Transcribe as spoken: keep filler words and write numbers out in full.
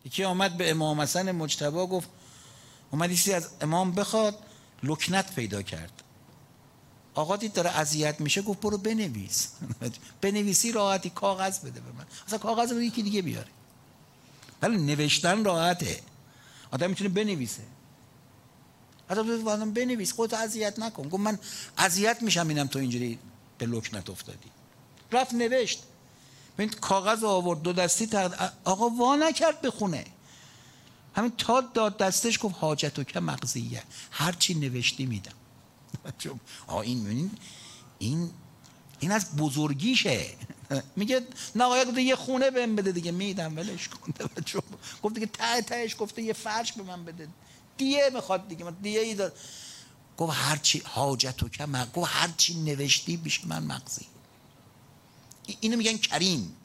یکی آمد به امام حسن مجتبی گفت، اومد یه چیزی از امام بخواد، لکنت پیدا کرد. آقا دید داره اذیت میشه، گفت برو بنویس. بنویسی راحتی، کاغذ بده به من. اصلا کاغذ بده یکی دیگه بیاره. ولی نوشتن راحته، آدم میتونه بنویسه. آدم بنویس، خودت اذیت نکن. گفت من اذیت میشم اینم تو اینجوری به لکنت افتادی. رفت نوشت، ببین کاغذ آورد دو دستی تقد... آقا وا نکرد بخونه، همین تا داد دستش گفت حاجتو که مقضیه، هر چی نوشتی میدم. آقا این این این این از بزرگیشه. میگه نهایت گفته یه خونه بهم بده دیگه، میدم ولش کن. گفت دیگه ته تهش گفته یه فرش به من بده، دیه میخواد دیگه، من دیه ای دار. گفت هر چی حاجتو که مقضیه، گفت هر چی نوشتی بیش من مقضی. اینو میگن کریم.